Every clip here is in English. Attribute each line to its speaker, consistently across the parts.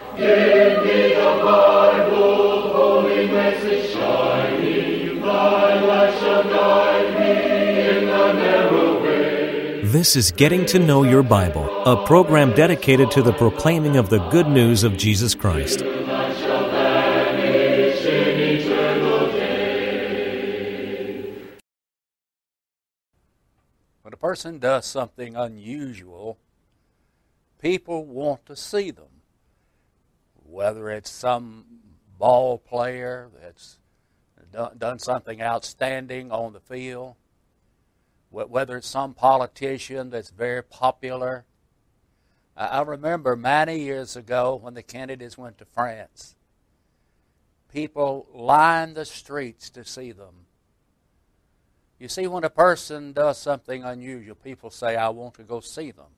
Speaker 1: Give me the Bible, holy message shining, thy light shall guide me in the narrow way.
Speaker 2: This is Getting to Know Your Bible, a program dedicated to the proclaiming of the good news of Jesus Christ.
Speaker 1: Light shall vanish in eternal day.
Speaker 3: When a person does something unusual, people want to see them. Whether it's some ball player that's done something outstanding on the field, whether it's some politician that's very popular. I remember many years ago when the Kennedys went to France, people lined the streets to see them. You see, when a person does something unusual, people say, I want to go see them.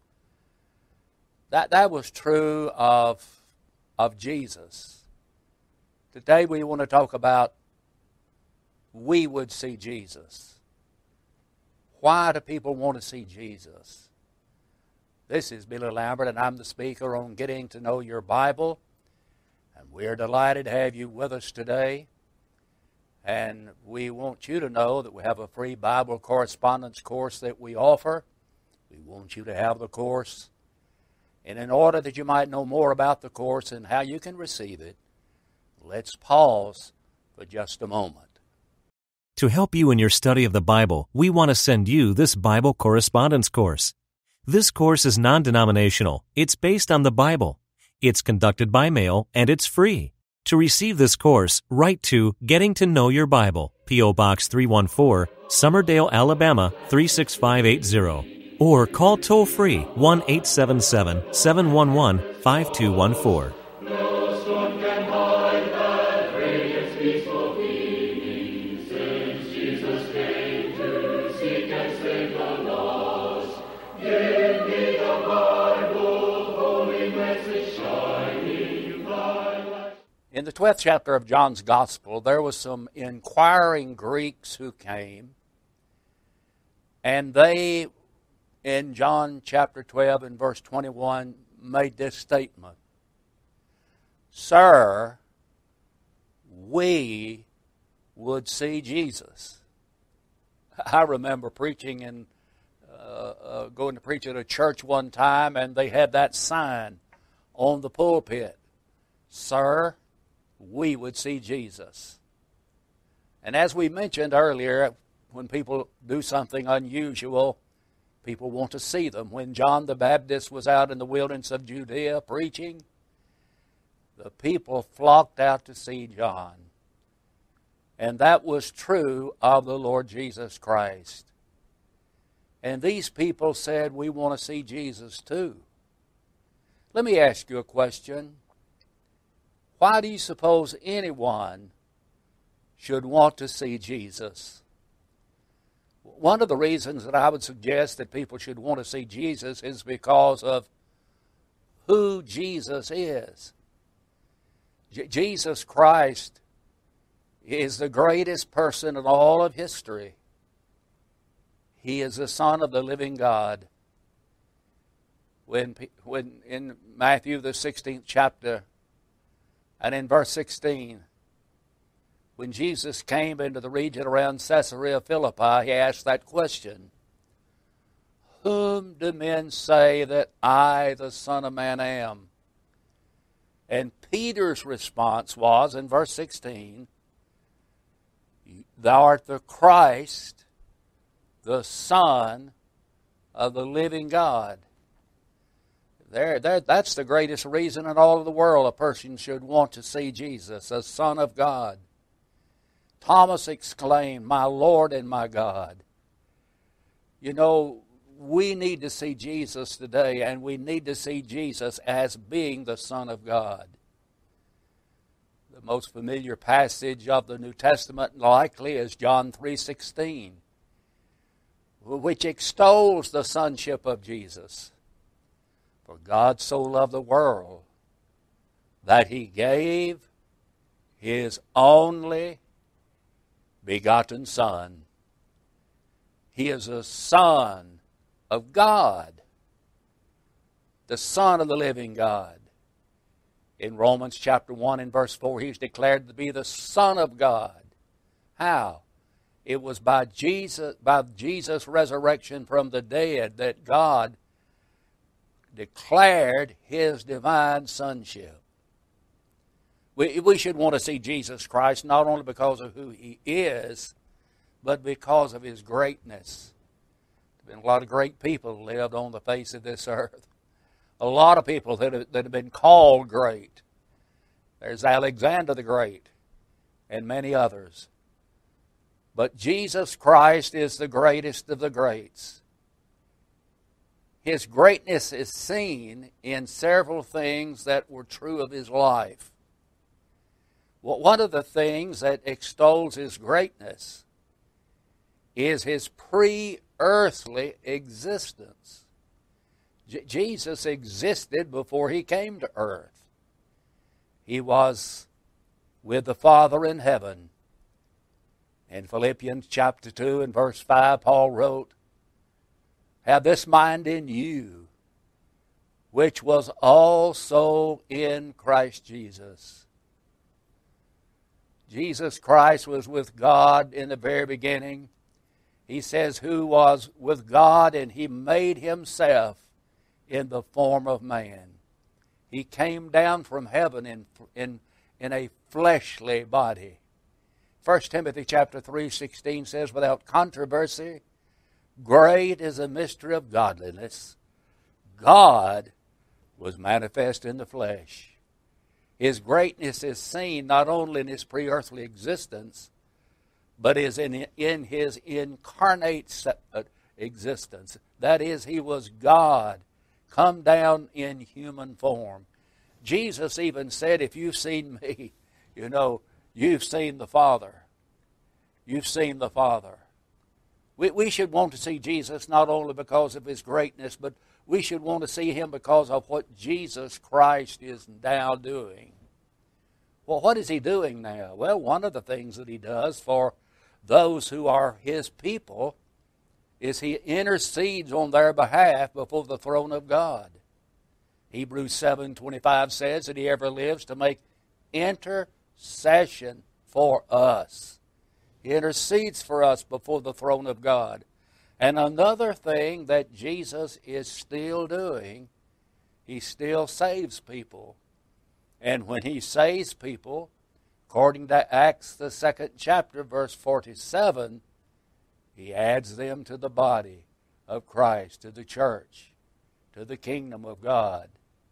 Speaker 3: That was true of Jesus. Today we want to talk about we would see Jesus. Why do people want to see Jesus? This is Billy Lambert, and I'm the speaker on Getting to Know Your Bible. And we're delighted to have you with us today. And we want you to know that we have a free Bible correspondence course that we offer. We want you to have the course. And in order that you might know more about the course and how you can receive it, let's pause for just a moment.
Speaker 2: To help you in your study of the Bible, we want to send you this Bible correspondence course. This course is non-denominational. It's based on the Bible. It's conducted by mail, and it's free. To receive this course, write to Getting to Know Your Bible, P.O. Box 314, Summerdale, Alabama 36580. Or call toll-free 1-877-711-5214.
Speaker 1: No storm can hide that radiance peaceful beaming, since Jesus came to seek and save the lost. Give me the Bible, holy message shining, thy light.
Speaker 3: In the 12th chapter of John's Gospel, there was some inquiring Greeks who came, and they, in John chapter 12 and verse 21, made this statement. Sir, we would see Jesus. I remember preaching and going to preach at a church one time, and they had that sign on the pulpit. Sir, we would see Jesus. And as we mentioned earlier, when people do something unusual, people want to see them. When John the Baptist was out in the wilderness of Judea preaching, the people flocked out to see John. And that was true of the Lord Jesus Christ. And these people said, we want to see Jesus too. Let me ask you a question. Why do you suppose anyone should want to see Jesus? One of the reasons that I would suggest that people should want to see Jesus is because of who Jesus is. Jesus Christ is the greatest person in all of history. He is the Son of the living God. When in Matthew the 16th chapter and in verse 16, when Jesus came into the region around Caesarea Philippi, he asked that question, whom do men say that I, the Son of Man, am? And Peter's response was, in verse 16, thou art the Christ, the Son of the living God. That's the greatest reason in all of the world a person should want to see Jesus, the Son of God. Thomas exclaimed, my Lord and my God. You know, we need to see Jesus today, and we need to see Jesus as being the Son of God. The most familiar passage of the New Testament likely is John 3:16, which extols the sonship of Jesus. For God so loved the world that he gave his only begotten Son. He is a Son of God, the Son of the living God. In Romans chapter 1 and verse 4, he's declared to be the Son of God. How? It was by Jesus' resurrection from the dead that God declared his divine sonship. We should want to see Jesus Christ not only because of who he is, but because of his greatness. There have been a lot of great people lived on the face of this earth. A lot of people that have been called great. There's Alexander the Great and many others. But Jesus Christ is the greatest of the greats. His greatness is seen in several things that were true of his life. Well, one of the things that extols his greatness is his pre-earthly existence. Jesus existed before he came to earth. He was with the Father in heaven. In Philippians chapter 2 and verse 5, Paul wrote, "Have this mind in you, which was also in Christ Jesus." Jesus Christ was with God in the very beginning. He says, who was with God, and he made himself in the form of man. He came down from heaven in a fleshly body. 1 Timothy chapter 3:16 says, without controversy, great is the mystery of godliness. God was manifest in the flesh. His greatness is seen not only in his pre-earthly existence, but is in his incarnate existence. That is, he was God, come down in human form. Jesus even said, if you've seen me, you've seen the Father. You've seen the Father. We should want to see Jesus not only because of his greatness, but we should want to see him because of what Jesus Christ is now doing. Well, what is he doing now? Well, one of the things that he does for those who are his people is he intercedes on their behalf before the throne of God. Hebrews 7:25 says that he ever lives to make intercession for us. He intercedes for us before the throne of God. And another thing that Jesus is still doing, he still saves people. And when he saves people, according to Acts the 2nd chapter, verse 47, he adds them to the body of Christ, to the church, to the kingdom of God.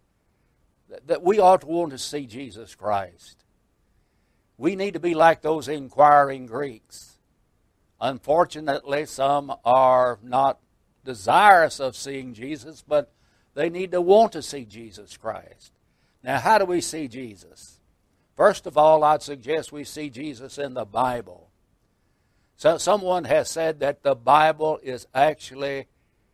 Speaker 3: That we ought to want to see Jesus Christ. We need to be like those inquiring Greeks. Unfortunately, some are not desirous of seeing Jesus, but they need to want to see Jesus Christ. Now, how do we see Jesus? First of all, I'd suggest we see Jesus in the Bible. So someone has said that the Bible is actually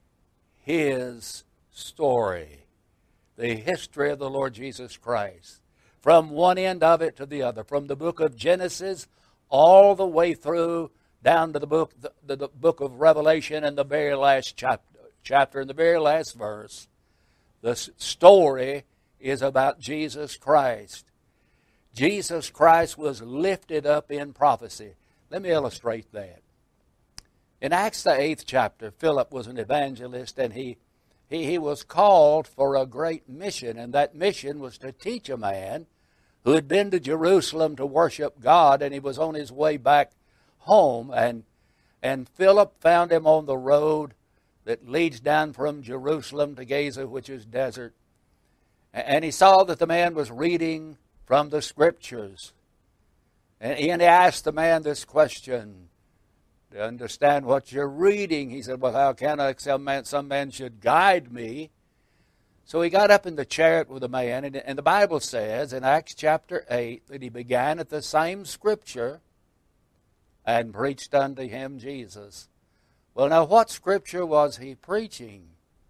Speaker 3: his story, the history of the Lord Jesus Christ, from one end of it to the other, from the book of Genesis all the way through down to the book of Revelation and the very last chapter and the very last verse. The story is about Jesus Christ. Jesus Christ was lifted up in prophecy. Let me illustrate that. In Acts the 8th chapter, Philip was an evangelist, and he was called for a great mission, and that mission was to teach a man who had been to Jerusalem to worship God, and he was on his way back home, and Philip found him on the road that leads down from Jerusalem to Gaza, which is desert. And he saw that the man was reading from the Scriptures. And he asked the man this question, to understand what you're reading. He said, well, how can I, except some man should guide me? So he got up in the chariot with the man, and the Bible says in Acts chapter 8 that he began at the same Scripture and preached unto him Jesus. Well, now what Scripture was he preaching?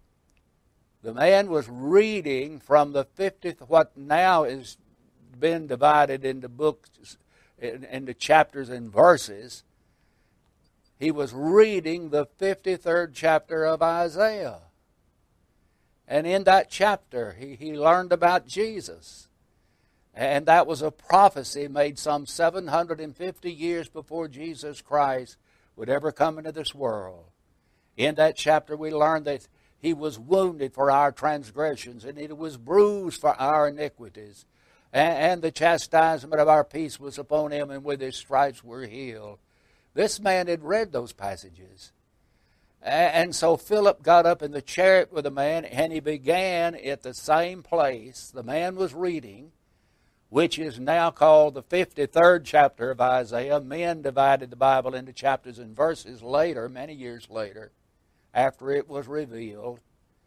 Speaker 3: The man was reading from the 50th, what now is been divided into books, into chapters and verses. He was reading the 53rd chapter of Isaiah. And in that chapter, he learned about Jesus. And that was a prophecy made some 750 years before Jesus Christ would ever come into this world. In that chapter we learned that He was wounded for our transgressions, and He was bruised for our iniquities. And the chastisement of our peace was upon Him, and with His stripes we're healed. This man had read those passages. And so Philip got up in the chariot with the man, and he began at the same place the man was reading, which is now called the 53rd chapter of Isaiah. Men divided the Bible into chapters and verses later, many years later, after it was revealed.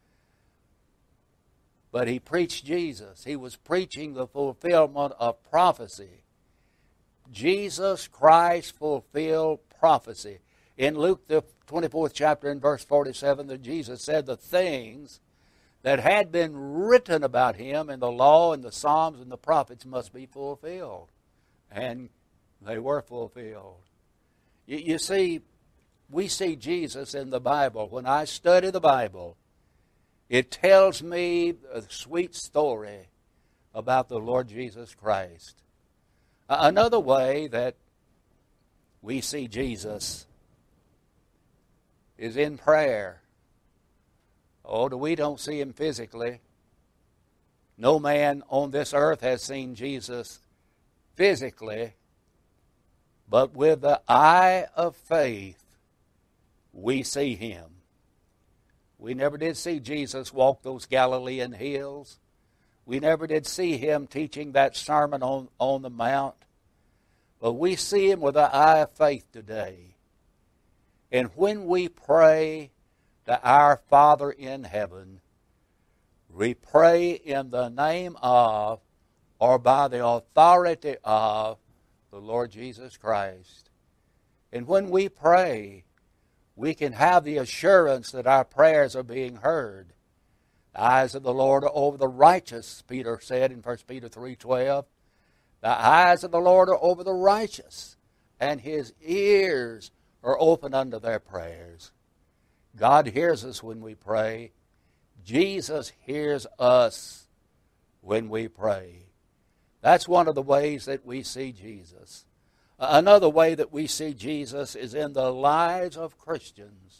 Speaker 3: But he preached Jesus. He was preaching the fulfillment of prophecy. Jesus Christ fulfilled prophecy. In Luke, the 24th chapter, in verse 47, that Jesus said the things that had been written about Him in the law and the Psalms and the prophets must be fulfilled. And they were fulfilled. You see, we see Jesus in the Bible. When I study the Bible, it tells me a sweet story about the Lord Jesus Christ. Another way that we see Jesus is in prayer. Oh, we don't see Him physically. No man on this earth has seen Jesus physically, but with the eye of faith, we see Him. We never did see Jesus walk those Galilean hills. We never did see Him teaching that sermon on the Mount. But we see Him with the eye of faith today. And when we pray to our Father in heaven, we pray in the name of, or by the authority of, the Lord Jesus Christ. And when we pray, we can have the assurance that our prayers are being heard. The eyes of the Lord are over the righteous, Peter said in 1 Peter 3:12. The eyes of the Lord are over the righteous, and His ears are open unto their prayers. God hears us when we pray. Jesus hears us when we pray. That's one of the ways that we see Jesus. Another way that we see Jesus is in the lives of Christians.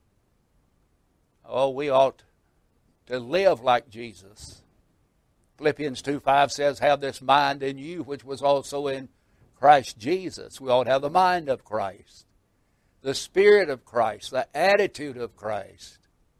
Speaker 3: Oh, we ought to live like Jesus. Philippians 2:5 says, have this mind in you, which was also in Christ Jesus. We ought to have the mind of Christ, the Spirit of Christ, the attitude of Christ.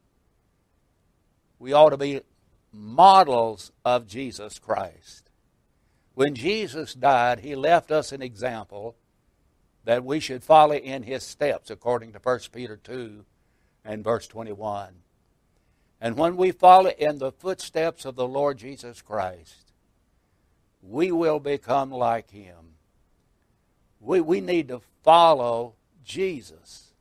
Speaker 3: We ought to be models of Jesus Christ. When Jesus died, He left us an example that we should follow in His steps, according to 1 Peter 2 and verse 21. And when we follow in the footsteps of the Lord Jesus Christ, we will become like Him. We need to follow Jesus.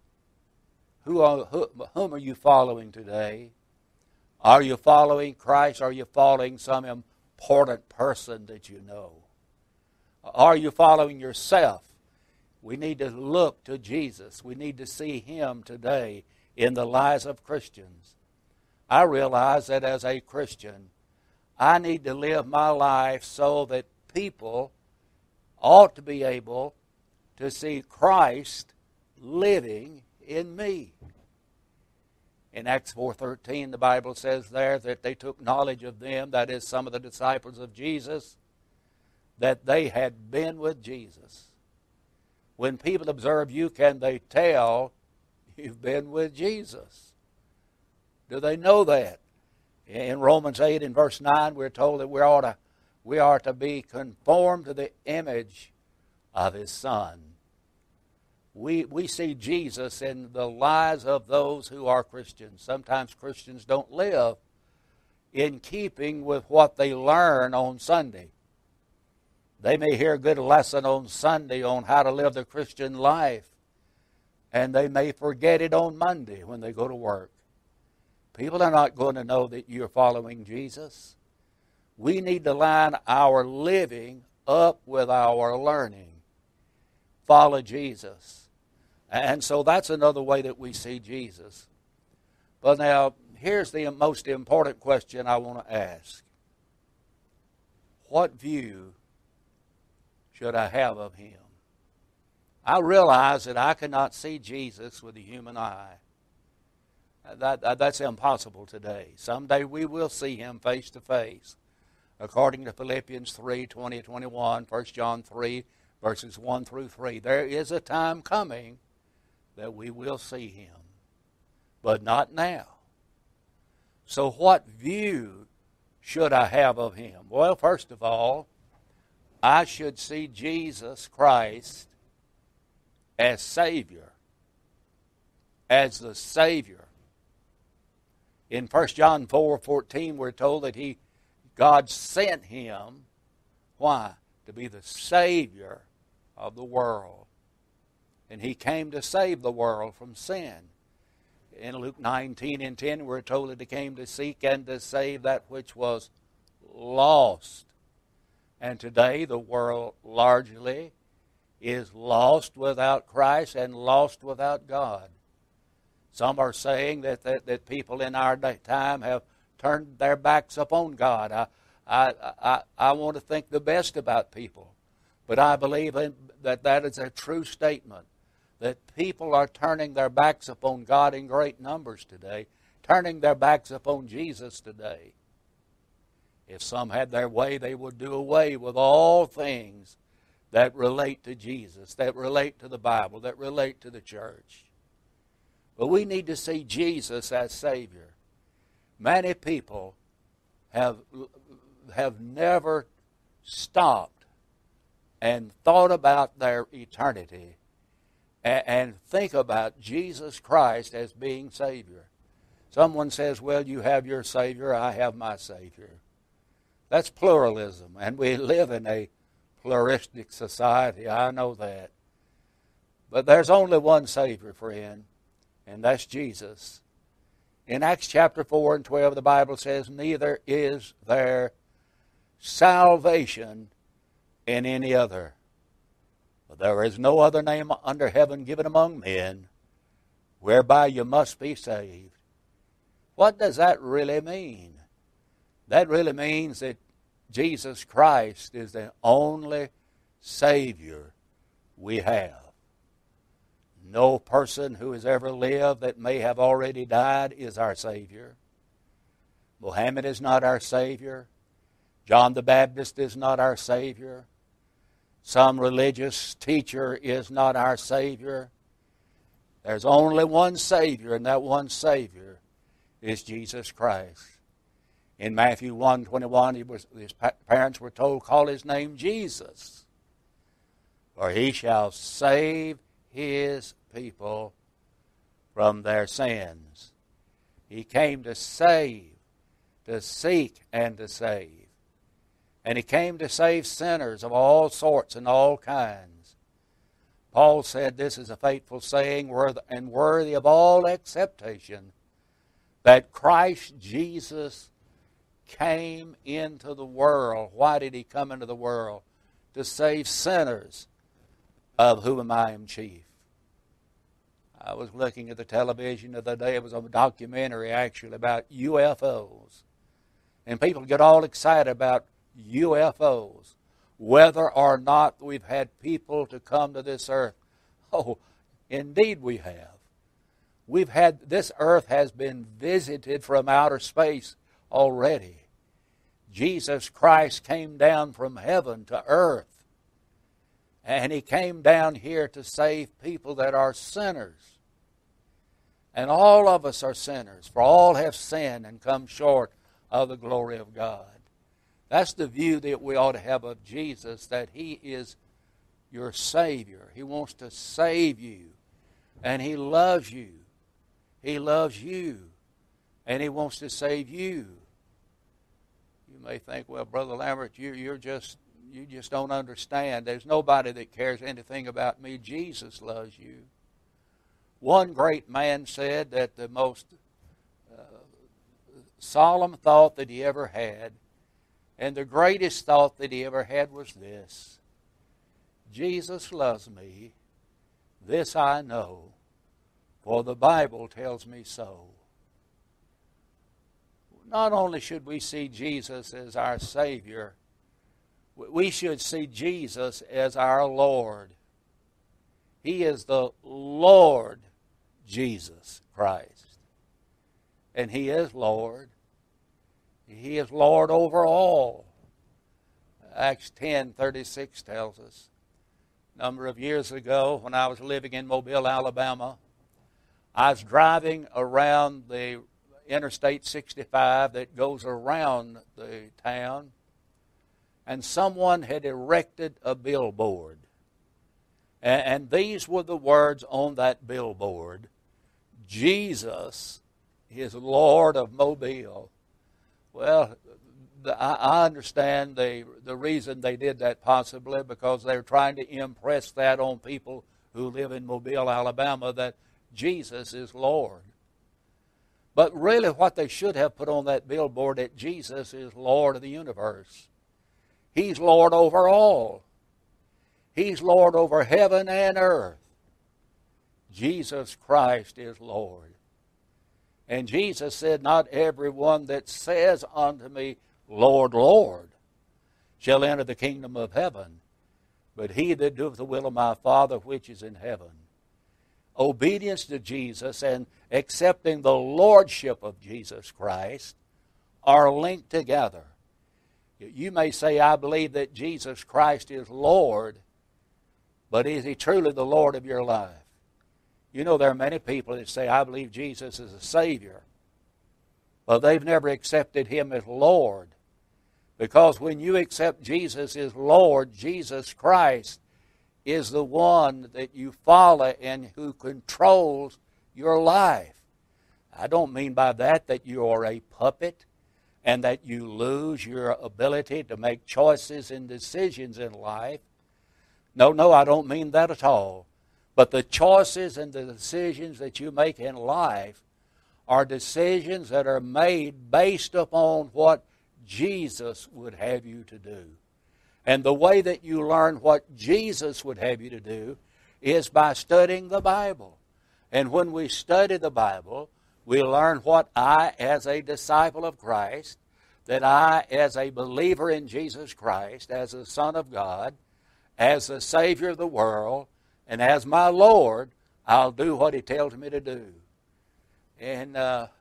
Speaker 3: Whom are you following today? Are you following Christ? Are you following some important person that you know? Are you following yourself? We need to look to Jesus. We need to see Him today in the lives of Christians. I realize that as a Christian, I need to live my life so that people ought to be able to see Christ living in me. In Acts 4:13, the Bible says there that they took knowledge of them, that is, some of the disciples of Jesus, that they had been with Jesus. When people observe you, can they tell you've been with Jesus? Do they know that? In Romans 8 and verse 9, we're told that we are to be conformed to the image of His Son. We see Jesus in the lives of those who are Christians. Sometimes Christians don't live in keeping with what they learn on Sunday. They may hear a good lesson on Sunday on how to live the Christian life, and they may forget it on Monday when they go to work. People are not going to know that you're following Jesus. We need to line our living up with our learning. Follow Jesus. And so that's another way that we see Jesus. But now, here's the most important question I want to ask. what view should I have of Him? I realize that I cannot see Jesus with the human eye. That's impossible today. Someday we will see Him face to face. According to Philippians 3, 20, 21, 1 John 3, verses 1 through 3. There is a time coming that we will see Him, but not now. So what view should I have of Him? Well, first of all, I should see Jesus Christ as Savior, as the Savior. In 1 John 4:14, we're told that God sent Him. Why? To be the Savior of the world. And He came to save the world from sin. In Luke 19:10, we're told that He came to seek and to save that which was lost. And today the world largely is lost without Christ and lost without God. Some are saying that people in our time have turned their backs upon God. I want to think the best about people, but I believe that is a true statement, that people are turning their backs upon God in great numbers today, turning their backs upon Jesus today. If some had their way, they would do away with all things that relate to Jesus, that relate to the Bible, that relate to the church. But we need to see Jesus as Savior. Many people have never stopped and thought about their eternity and think about Jesus Christ as being Savior. Someone says, well, you have your Savior, I have my Savior. That's pluralism, and we live in a pluralistic society, I know that. But there's only one Savior, friend, and that's Jesus. In Acts chapter 4 and 12, the Bible says, neither is there salvation in any other. For there is no other name under heaven given among men whereby you must be saved. What does that really mean? That really means that Jesus Christ is the only Savior we have. No person who has ever lived that may have already died is our Savior. Muhammad is not our Savior. John the Baptist is not our Savior. Some religious teacher is not our Savior. There's only one Savior, and that one Savior is Jesus Christ. In Matthew 1:21, his parents were told, call His name Jesus, for He shall save His people from their sins. He came to save, to seek, and to save. And He came to save sinners of all sorts and all kinds. Paul said, this is a faithful saying and worthy of all acceptation, that Christ Jesus came into the world. Why did He come into the world? To save sinners, of whom I am chief. I was looking at the television the other day. It was a documentary actually about UFOs. And people get all excited about UFOs, whether or not we've had people to come to this earth. Oh, indeed we have. This earth has been visited from outer space already. Jesus Christ came down from heaven to earth. And He came down here to save people that are sinners. And all of us are sinners, for all have sinned and come short of the glory of God. That's the view that we ought to have of Jesus, that He is your Savior. He wants to save you. And He loves you. He loves you. And He wants to save you. You may think, well, Brother Lambert, you just don't understand. There's nobody that cares anything about me. Jesus loves you. One great man said that the most solemn thought that he ever had, and the greatest thought that he ever had, was this: Jesus loves me, this I know, for the Bible tells me so. Not only should we see Jesus as our Savior, We should see Jesus as our Lord. He is the Lord Jesus Christ. And He is Lord. He is Lord over all. Acts 10:36 tells us. A number of years ago, when I was living in Mobile, Alabama, I was driving around the Interstate 65 that goes around the town, and someone had erected a billboard. And these were the words on that billboard: Jesus is Lord of Mobile. Well, I understand the reason they did that, possibly because they're trying to impress that on people who live in Mobile, Alabama, that Jesus is Lord. But really what they should have put on that billboard, that Jesus is Lord of the universe. He's Lord over all. He's Lord over heaven and earth. Jesus Christ is Lord. And Jesus said, "Not everyone that says unto me, Lord, Lord, shall enter the kingdom of heaven, but he that doeth the will of my Father which is in heaven." Obedience to Jesus and accepting the lordship of Jesus Christ are linked together. You may say, "I believe that Jesus Christ is Lord," but is He truly the Lord of your life? You know, there are many people that say, "I believe Jesus is a Savior," but they've never accepted Him as Lord. Because when you accept Jesus as Lord, Jesus Christ is the one that you follow and who controls your life. I don't mean by that you are a puppet and that you lose your ability to make choices and decisions in life. No, I don't mean that at all. But the choices and the decisions that you make in life are decisions that are made based upon what Jesus would have you to do. And the way that you learn what Jesus would have you to do is by studying the Bible. And when we study the Bible, we learn what I, as a disciple of Christ, that I, as a believer in Jesus Christ, as a Son of God, as the Savior of the world, and as my Lord, I'll do what He tells me to do. And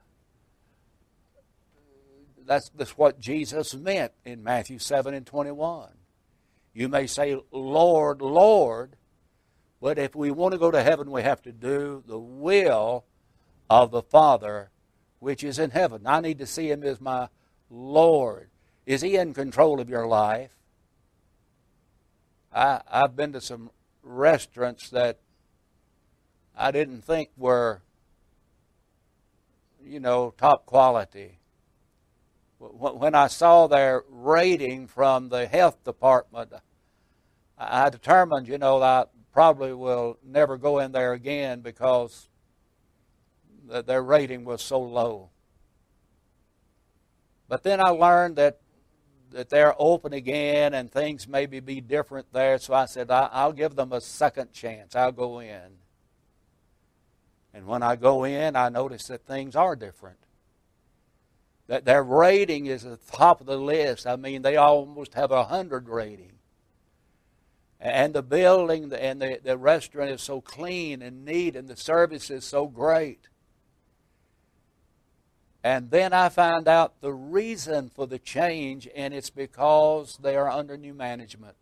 Speaker 3: that's what Jesus meant in Matthew 7:21. You may say, "Lord, Lord," but if we want to go to heaven, we have to do the will of the Father which is in heaven. I need to see Him as my Lord. Is He in control of your life? I've been to some restaurants that I didn't think were, top quality. When I saw their rating from the health department, I determined, that I probably will never go in there again because their rating was so low. But then I learned that they're open again and things maybe be different there, so I said, I'll give them a second chance. I'll go in. And when I go in, I notice that things are different. That their rating is at the top of the list. I mean, they almost have 100 rating. And the building and the restaurant is so clean and neat, and the service is so great. And then I found out the reason for the change, and it's because they are under new management.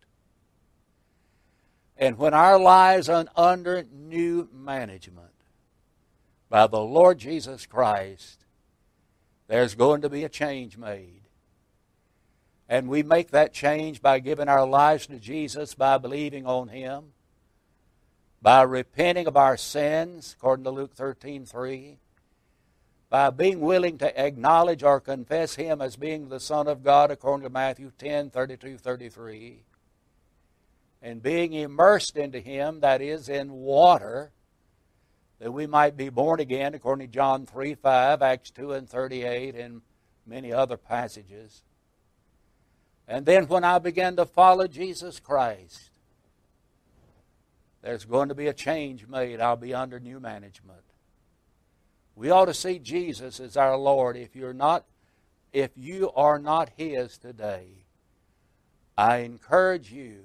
Speaker 3: And when our lives are under new management by the Lord Jesus Christ, there's going to be a change made. And we make that change by giving our lives to Jesus, by believing on Him, by repenting of our sins, according to Luke 13:3, by being willing to acknowledge or confess Him as being the Son of God, according to Matthew 10:32-33, and being immersed into Him, that is, in water, that we might be born again, according to John 3:5, Acts 2:38, and many other passages. And then when I began to follow Jesus Christ, there's going to be a change made. I'll be under new management. We ought to see Jesus as our Lord. If you are not His today, I encourage you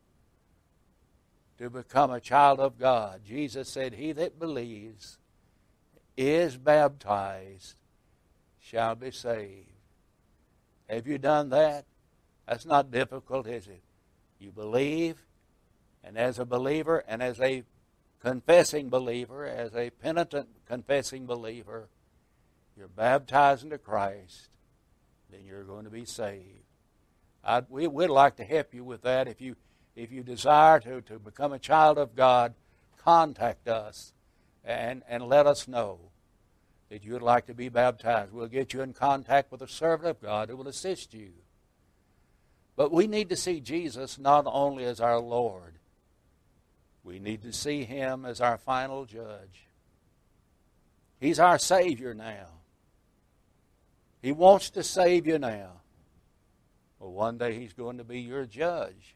Speaker 3: to become a child of God. Jesus said, he that believes, is baptized, shall be saved. Have you done that? That's not difficult, is it? You believe, and as a believer, and as a confessing believer, as a penitent confessing believer, you're baptized into Christ, then you're going to be saved. We'd like to help you with that. If you desire to become a child of God, contact us and let us know that you would like to be baptized. We'll get you in contact with a servant of God who will assist you. But we need to see Jesus not only as our Lord, we need to see Him as our final judge. He's our Savior now. He wants to save you now. Well, one day He's going to be your judge.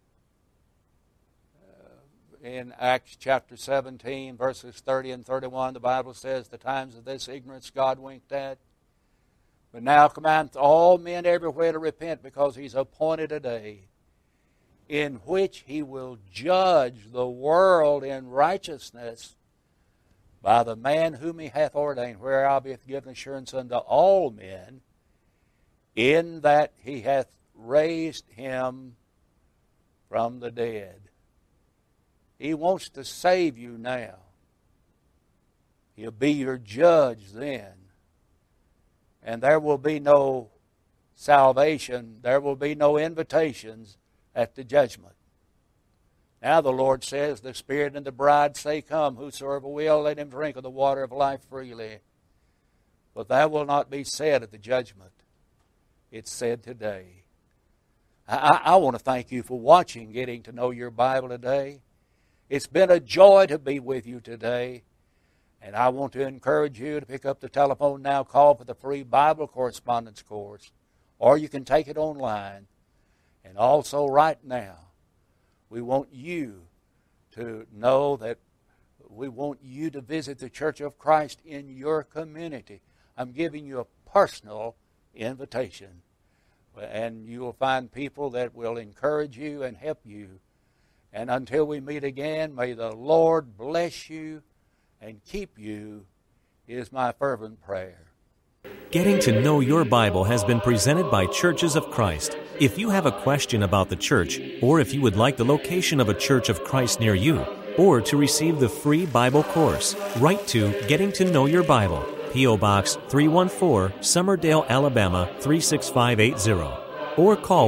Speaker 3: In Acts chapter 17, verses 30 and 31, the Bible says, the times of this ignorance God winked at. But now commandeth all men everywhere to repent, because He's appointed a day in which He will judge the world in righteousness by the man whom He hath ordained, whereof He hath given assurance unto all men, in that He hath raised Him from the dead. He wants to save you now. He'll be your judge then. And there will be no salvation, there will be no invitations at the judgment. Now the Lord says, the Spirit and the bride say, come, whosoever will, let him drink of the water of life freely. But that will not be said at the judgment. It's said today. I want to thank you for watching Getting to Know Your Bible today. It's been a joy to be with you today. And I want to encourage you to pick up the telephone now, call for the free Bible correspondence course, or you can take it online. And also right now, we want you to know that we want you to visit the Church of Christ in your community. I'm giving you a personal invitation. And you will find people that will encourage you and help you. And until we meet again, may the Lord bless you and keep you, is my fervent prayer.
Speaker 2: Getting to Know Your Bible has been presented by Churches of Christ. If you have a question about the church, or if you would like the location of a Church of Christ near you, or to receive the free Bible course, write to Getting to Know Your Bible, P.O. Box 314, Summerdale, Alabama 36580. Or call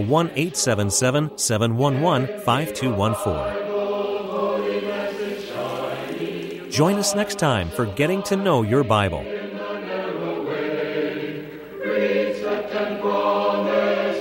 Speaker 2: 1-877-711-5214. Join us next time for Getting to Know Your Bible.
Speaker 1: Precept and promise.